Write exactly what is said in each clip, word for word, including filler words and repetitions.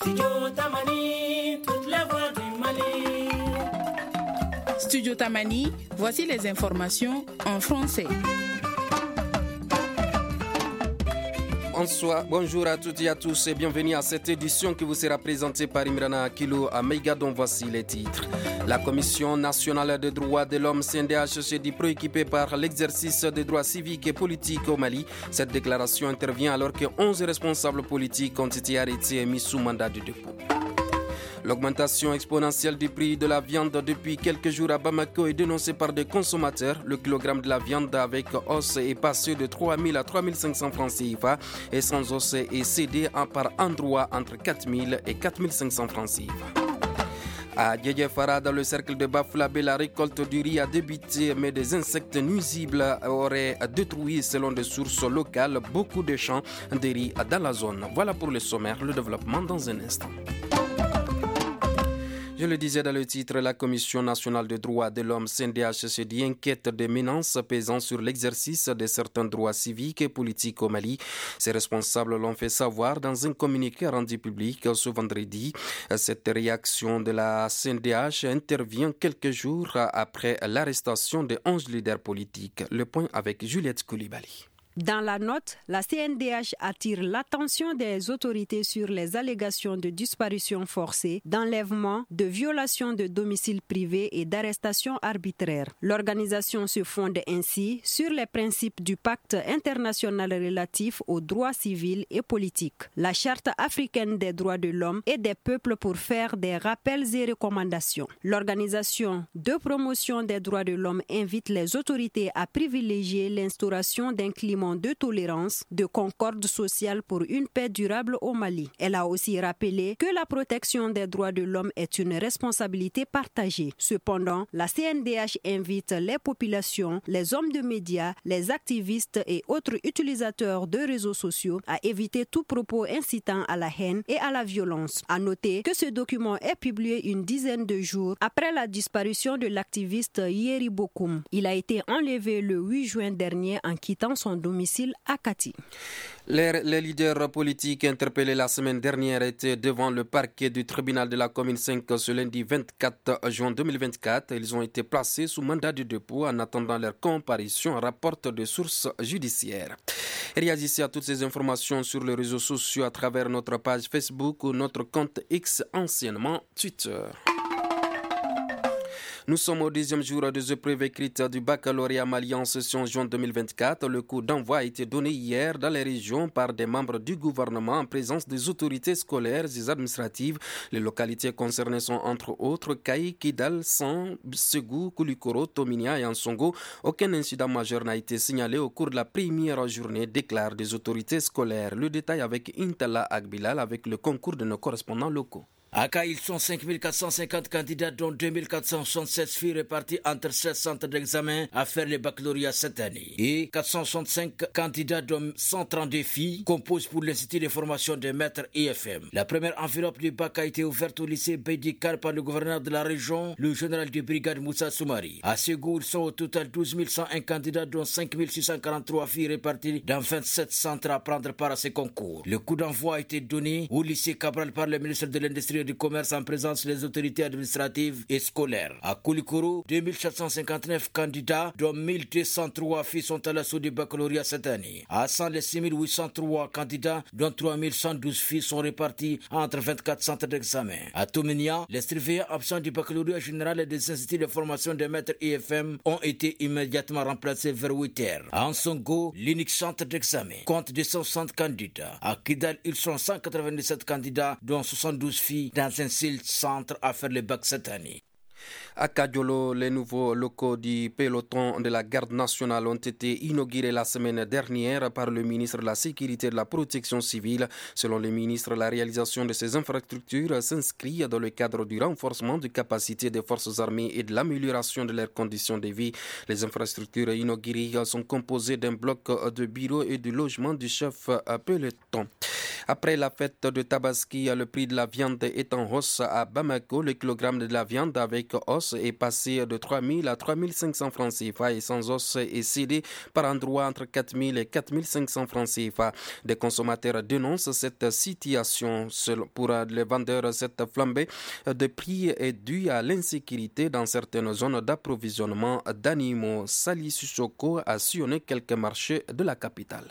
Studio Tamani, toute la voix du Mali. Studio Tamani, voici les informations en français. Bonsoir, bonjour à toutes et à tous et bienvenue à cette édition qui vous sera présentée par Imrana Akilo à Maïga, dont voici les titres. La Commission nationale des droits de l'homme C N D H s'est dit préoccupée par l'exercice des droits civiques et politiques au Mali. Cette déclaration intervient alors que onze responsables politiques ont été arrêtés et mis sous mandat de dépôt. L'augmentation exponentielle du prix de la viande depuis quelques jours à Bamako est dénoncée par des consommateurs. Le kilogramme de la viande avec os est passé de trois mille à trois mille cinq cents francs C F A et sans os est cédé par endroit entre quatre mille et quatre mille cinq cents francs C F A. À Djedjefara, dans le cercle de Bafoulabé, la récolte du riz a débuté, mais des insectes nuisibles auraient détruit, selon des sources locales, beaucoup de champs de riz dans la zone. Voilà pour le sommaire, le développement dans un instant. Je le disais dans le titre, la Commission nationale des droits de l'homme C N D H se dit inquiète des menaces pesant sur l'exercice de certains droits civiques et politiques au Mali. Ses responsables l'ont fait savoir dans un communiqué rendu public ce vendredi. Cette réaction de la C N D H intervient quelques jours après l'arrestation de onze leaders politiques. Le point avec Juliette Koulibaly. Dans la note, la C N D H attire l'attention des autorités sur les allégations de disparition forcée, d'enlèvement, de violation de domicile privé et d'arrestation arbitraire. L'organisation se fonde ainsi sur les principes du pacte international relatif aux droits civils et politiques, la charte africaine des droits de l'homme et des peuples pour faire des rappels et recommandations. L'organisation de promotion des droits de l'homme invite les autorités à privilégier l'instauration d'un climat de tolérance, de concorde sociale pour une paix durable au Mali. Elle a aussi rappelé que la protection des droits de l'homme est une responsabilité partagée. Cependant, la C N D H invite les populations, les hommes de médias, les activistes et autres utilisateurs de réseaux sociaux à éviter tout propos incitant à la haine et à la violence. À noter que ce document est publié une dizaine de jours après la disparition de l'activiste Yeri Bokoum. Il a été enlevé le huit juin dernier en quittant son domicile à Kati. Les, les leaders politiques interpellés la semaine dernière étaient devant le parquet du tribunal de la commune cinq ce lundi vingt-quatre juin deux mille vingt-quatre. Ils ont été placés sous mandat de dépôt en attendant leur comparution, rapportent de sources judiciaires. Réagissez à toutes ces informations sur les réseaux sociaux à travers notre page Facebook ou notre compte X, anciennement Twitter. Nous sommes au deuxième jour des épreuves écrites du baccalauréat malien en session juin deux mille vingt-quatre. Le coup d'envoi a été donné hier dans les régions par des membres du gouvernement en présence des autorités scolaires et administratives. Les localités concernées sont entre autres Kaï, Kidal, San, Segou, Koulikoro, Tominia et Ansongo. Aucun incident majeur n'a été signalé au cours de la première journée, déclarent des autorités scolaires. Le détail avec Intala Agbilal avec le concours de nos correspondants locaux. À Kaï, ils sont cinq mille quatre cent cinquante candidats, dont deux mille quatre cent soixante-seize filles réparties entre sept centres d'examen à faire le baccalauréat cette année. Et quatre cent soixante-cinq candidats, dont cent trente-deux filles, composent pour l'Institut de formation des maîtres I F M. La première enveloppe du bac a été ouverte au lycée Bédikar par le gouverneur de la région, le général de brigade Moussa Soumari. À Ségou, ils sont au total douze mille cent un candidats, dont cinq mille six cent quarante-trois filles réparties dans vingt-sept centres à prendre part à ces concours. Le coup d'envoi a été donné au lycée Cabral par le ministre de l'Industrie du commerce en présence des autorités administratives et scolaires. À Koulikoro, deux mille sept cent cinquante-neuf candidats, dont mille deux cent trois filles sont à l'assaut du baccalauréat cette année. À San, les six mille huit cent trois candidats, dont trois mille cent douze filles sont répartis entre vingt-quatre centres d'examen. À Tominia, les surveillants absents du baccalauréat général et des instituts de formation des maîtres I F M ont été immédiatement remplacés vers huit heures. À Ansongo, l'unique centre d'examen compte deux cent soixante candidats. À Kidal, ils sont cent quatre-vingt-dix-sept candidats, dont soixante-douze filles, dans un seul centre à faire le bac cette année. À Kadiolo, les nouveaux locaux du peloton de la garde nationale ont été inaugurés la semaine dernière par le ministre de la Sécurité et de la Protection civile. Selon le ministre, la réalisation de ces infrastructures s'inscrit dans le cadre du renforcement des capacités des forces armées et de l'amélioration de leurs conditions de vie. Les infrastructures inaugurées sont composées d'un bloc de bureaux et du logement du chef peloton. Après la fête de Tabaski, le prix de la viande est en hausse à Bamako. Le kilogramme de la viande avec os est passé de trois mille à trois mille cinq cents francs C F A et sans os est cédé par endroit entre quatre mille et quatre mille cinq cents francs C F A. Des consommateurs dénoncent cette situation. Pour les vendeurs, cette flambée de prix est due à l'insécurité dans certaines zones d'approvisionnement d'animaux. Sali Suchoko a sillonné quelques marchés de la capitale.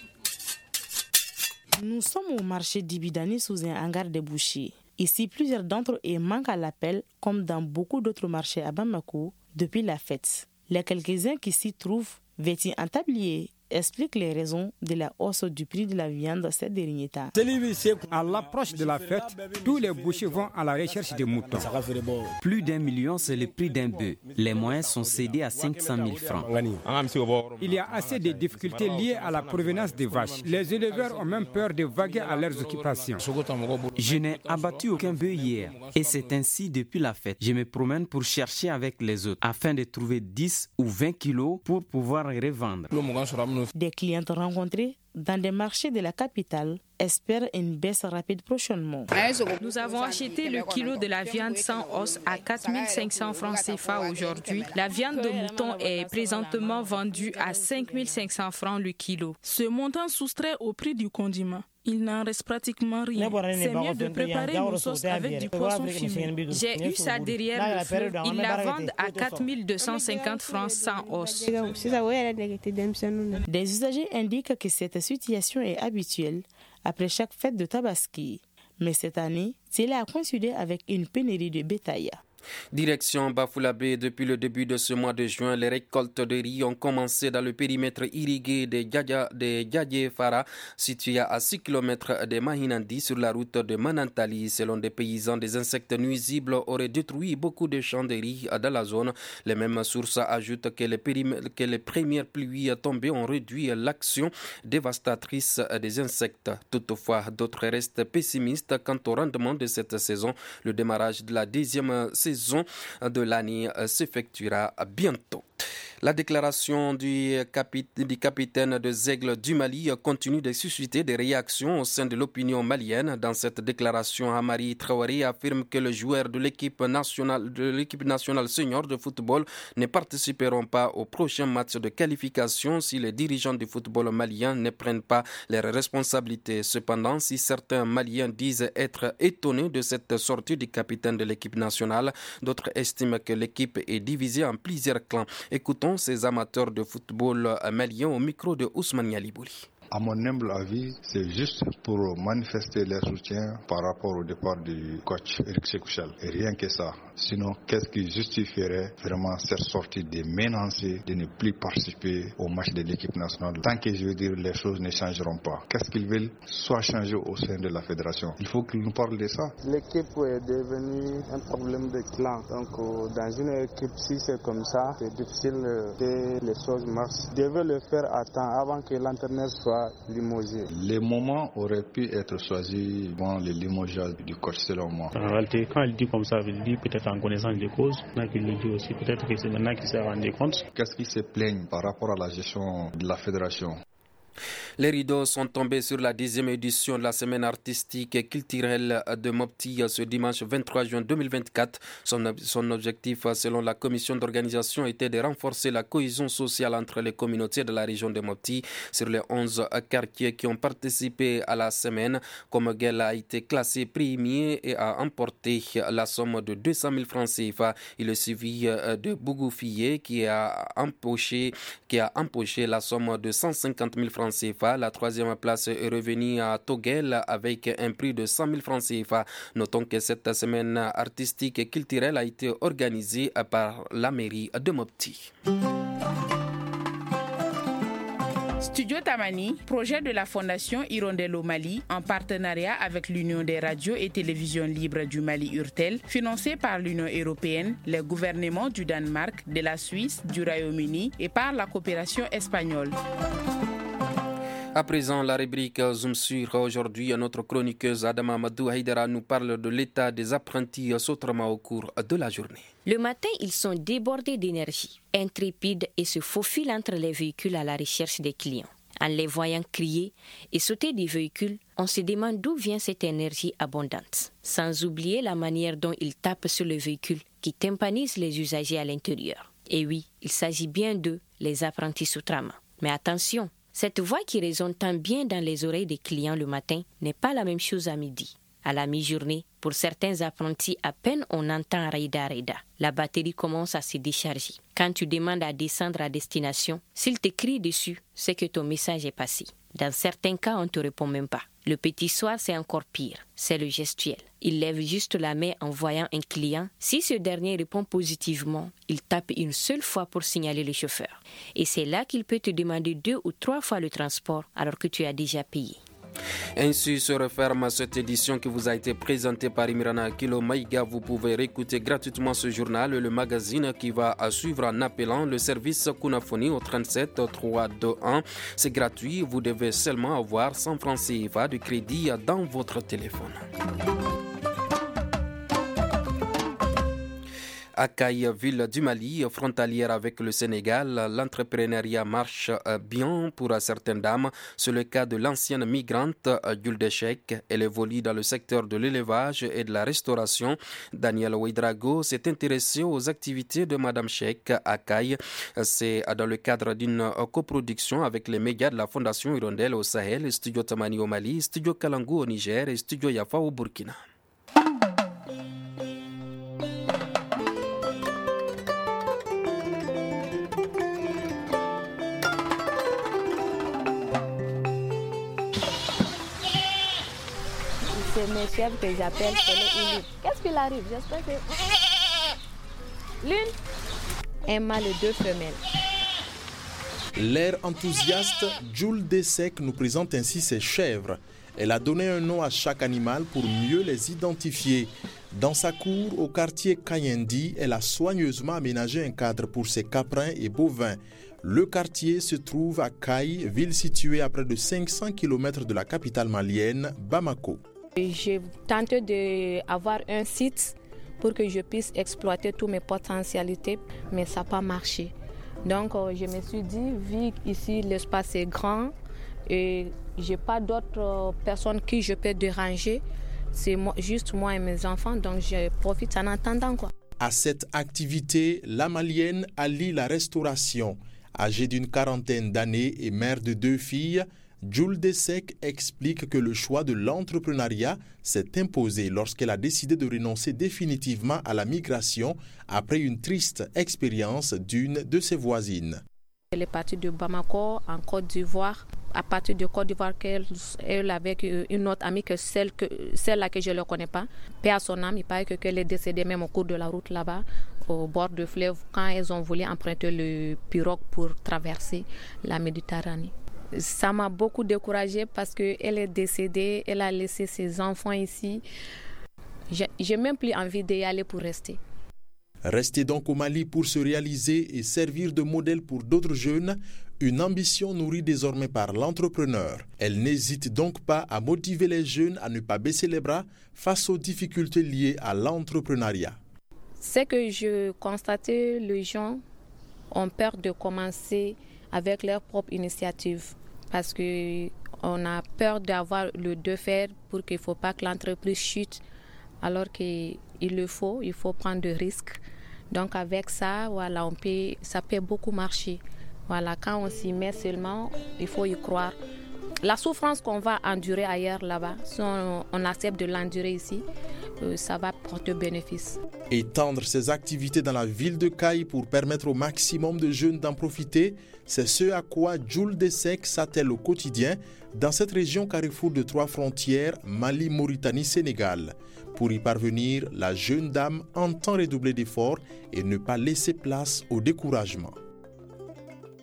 Nous sommes au marché d'Ibidani sous un hangar de bouchers. Ici, plusieurs d'entre eux manquent à l'appel, comme dans beaucoup d'autres marchés à Bamako, depuis la fête. Les quelques-uns qui s'y trouvent, vêtus en tablier, expliquent les raisons de la hausse du prix de la viande ces derniers temps. À l'approche de la fête, tous les bouchers vont à la recherche des moutons. Plus d'un million, c'est le prix d'un bœuf. Les moyens sont cédés à cinq cent mille francs. Il y a assez de difficultés liées à la provenance des vaches. Les éleveurs ont même peur de vaguer à leurs occupations. Je n'ai abattu aucun bœuf hier et c'est ainsi depuis la fête. Je me promène pour chercher avec les autres afin de trouver dix ou vingt kilos pour pouvoir revendre. Des clientes rencontrées dans des marchés de la capitale espèrent une baisse rapide prochainement. Nous avons acheté le kilo de la viande sans os à quatre mille cinq cents francs C F A aujourd'hui. La viande de mouton est présentement vendue à cinq mille cinq cents francs le kilo. Ce montant soustrait au prix du condiment. Il n'en reste pratiquement rien. C'est mieux de préparer nos sauces avec du poisson fumé. J'ai eu ça derrière le feu. Ils la vendent à quatre mille deux cent cinquante francs sans os. Des usagers indiquent que cette situation est habituelle après chaque fête de Tabaski. Mais cette année, cela a coïncidé avec une pénurie de bétail. Direction Bafoullabé, depuis le début de ce mois de juin, les récoltes de riz ont commencé dans le périmètre irrigué de Djadje-Fara, situé à six kilomètres de Mahinandi sur la route de Manantali. Selon des paysans, des insectes nuisibles auraient détruit beaucoup de champs de riz dans la zone. Les mêmes sources ajoutent que les, que les premières pluies tombées ont réduit l'action dévastatrice des insectes. Toutefois, d'autres restent pessimistes quant au rendement de cette saison. Le démarrage de la deuxième saison de l'année s'effectuera bientôt. La déclaration du, capi- du capitaine des Aigles du Mali continue de susciter des réactions au sein de l'opinion malienne. Dans cette déclaration, Amari Traoré affirme que les joueurs de l'équipe nationale, de l'équipe nationale senior de football ne participeront pas au prochain match de qualification si les dirigeants du football malien ne prennent pas leurs responsabilités. Cependant, si certains Maliens disent être étonnés de cette sortie du capitaine de l'équipe nationale, d'autres estiment que l'équipe est divisée en plusieurs clans. Écoutons ces amateurs de football maliens au micro de Ousmane Yalibouli. À mon humble avis, c'est juste pour manifester leur soutien par rapport au départ du coach Eric Sekouchel. Et rien que ça. Sinon, qu'est-ce qui justifierait vraiment cette sortie de menacer de ne plus participer au match de l'équipe nationale? Tant que je veux dire, les choses ne changeront pas. Qu'est-ce qu'ils veulent soit changer au sein de la fédération? Il faut qu'ils nous parlent de ça. L'équipe est devenue un problème de clan. Donc, euh, dans une équipe, si c'est comme ça, c'est difficile que les choses marchent. Ils devaient le faire à temps avant que l'entraîneur soit limogé. Les moments auraient pu être choisis avant le limogeage du coach, selon moi. En réalité, quand il dit comme ça, il dit peut-être en connaissance des causes. Maintenant qu'il le dit aussi, peut-être que c'est maintenant qu'il s'est rendu compte. Qu'est-ce qui se plaigne par rapport à la gestion de la fédération? Les rideaux sont tombés sur la dixième édition de la semaine artistique et culturelle de Mopti ce dimanche vingt-trois juin deux mille vingt-quatre. Son, son objectif, selon la commission d'organisation, était de renforcer la cohésion sociale entre les communautés de la région de Mopti. Sur les onze quartiers qui ont participé à la semaine, Komogel a été classé premier et a emporté la somme de deux cent mille francs C F A. Il est suivi de Bougoufié qui a empoché, qui a empoché la somme de cent cinquante mille francs C F A. La troisième place est revenue à Togel avec un prix de cent mille francs C F A. Notons que cette semaine artistique et culturelle a été organisée par la mairie de Mopti. Studio Tamani, projet de la Fondation Hirondelle au Mali, en partenariat avec l'Union des radios et télévisions libres du Mali Urtel, financé par l'Union européenne, les gouvernements du Danemark, de la Suisse, du Royaume-Uni et par la coopération espagnole. À présent, la rubrique Zoom sur. Aujourd'hui, notre chroniqueuse Adama Amadou Haïdara nous parle de l'état des apprentis Sotrama au cours de la journée. Le matin, ils sont débordés d'énergie, intrépides et se faufilent entre les véhicules à la recherche des clients. En les voyant crier et sauter des véhicules, on se demande d'où vient cette énergie abondante. Sans oublier la manière dont ils tapent sur le véhicule qui tympanise les usagers à l'intérieur. Et oui, il s'agit bien d'eux, les apprentis Soutrama. Mais attention, cette voix qui résonne tant bien dans les oreilles des clients le matin n'est pas la même chose à midi. À la mi-journée, pour certains apprentis, à peine on entend Raida Raida. La batterie commence à se décharger. Quand tu demandes à descendre à destination, s'il te crie dessus, c'est que ton message est passé. Dans certains cas, on ne te répond même pas. Le petit soir, c'est encore pire. C'est le gestuel. Il lève juste la main en voyant un client. Si ce dernier répond positivement, il tape une seule fois pour signaler le chauffeur. Et c'est là qu'il peut te demander deux ou trois fois le transport alors que tu as déjà payé. Ainsi se referme cette édition qui vous a été présentée par Imrana Kilo Maïga. Vous pouvez réécouter gratuitement ce journal, le magazine qui va suivre en appelant le service Kunafoni au trente-sept trois cent vingt-et-un. C'est gratuit, vous devez seulement avoir cent francs C F A de crédit dans votre téléphone. À Kaï, ville du Mali, frontalière avec le Sénégal, l'entrepreneuriat marche bien pour certaines dames. C'est le cas de l'ancienne migrante Gulde Cheikh. Elle évolue dans le secteur de l'élevage et de la restauration. Daniel Ouedrago s'est intéressé aux activités de Madame Cheikh à Kaï. C'est dans le cadre d'une coproduction avec les médias de la Fondation Hirondelle au Sahel, Studio Tamani au Mali, Studio Kalangu au Niger et Studio Yafa au Burkina. C'est mes chefs que j'appelle Télé Lune. Qu'est-ce qu'il arrive? J'espère que... Lune, un mâle et deux femelles. L'air enthousiaste, Jules Dessec nous présente ainsi ses chèvres. Elle a donné un nom à chaque animal pour mieux les identifier. Dans sa cour au quartier Kayendi, elle a soigneusement aménagé un cadre pour ses caprins et bovins. Le quartier se trouve à Kaï, ville située à près de cinq cents kilomètres de la capitale malienne, Bamako. J'ai tenté d'avoir un site pour que je puisse exploiter toutes mes potentialités, mais ça n'a pas marché. Donc je me suis dit, vu ici l'espace est grand et je n'ai pas d'autres personnes qui je peux déranger, c'est moi, juste moi et mes enfants, donc je profite en attendant, quoi. À cette activité, la Malienne allie la restauration. Âgée d'une quarantaine d'années et mère de deux filles, Jules Dessec explique que le choix de l'entrepreneuriat s'est imposé lorsqu'elle a décidé de renoncer définitivement à la migration après une triste expérience d'une de ses voisines. Elle est partie de Bamako en Côte d'Ivoire. À partir de Côte d'Ivoire, elle, elle avec une autre amie que celle que celle-là que je ne connais pas. Paix à son âme, il paraît que qu'elle est décédée même au cours de la route là-bas, au bord du fleuve, quand elles ont voulu emprunter le pirogue pour traverser la Méditerranée. Ça m'a beaucoup découragée parce qu'elle est décédée, elle a laissé ses enfants ici. J'ai, j'ai même plus envie d'y aller pour rester. Rester donc au Mali pour se réaliser et servir de modèle pour d'autres jeunes, une ambition nourrie désormais par l'entrepreneur. Elle n'hésite donc pas à motiver les jeunes à ne pas baisser les bras face aux difficultés liées à l'entrepreneuriat. C'est que je constatais, les gens ont peur de commencer avec leur propre initiative parce qu'on a peur d'avoir le deux faire pour qu'il ne faut pas que l'entreprise chute alors qu'il le faut, il faut prendre des risques. Donc avec ça, voilà, on peut, ça peut beaucoup marcher. Voilà, quand on s'y met seulement, il faut y croire. La souffrance qu'on va endurer ailleurs là-bas, si on, on accepte de l'endurer ici, euh, ça va porter bénéfice. Étendre ces activités dans la ville de Kaï pour permettre au maximum de jeunes d'en profiter, c'est ce à quoi Jules Dessec s'attelle au quotidien dans cette région carrefour de trois frontières, Mali, Mauritanie, Sénégal. Pour y parvenir, la jeune dame entend redoubler d'efforts et ne pas laisser place au découragement.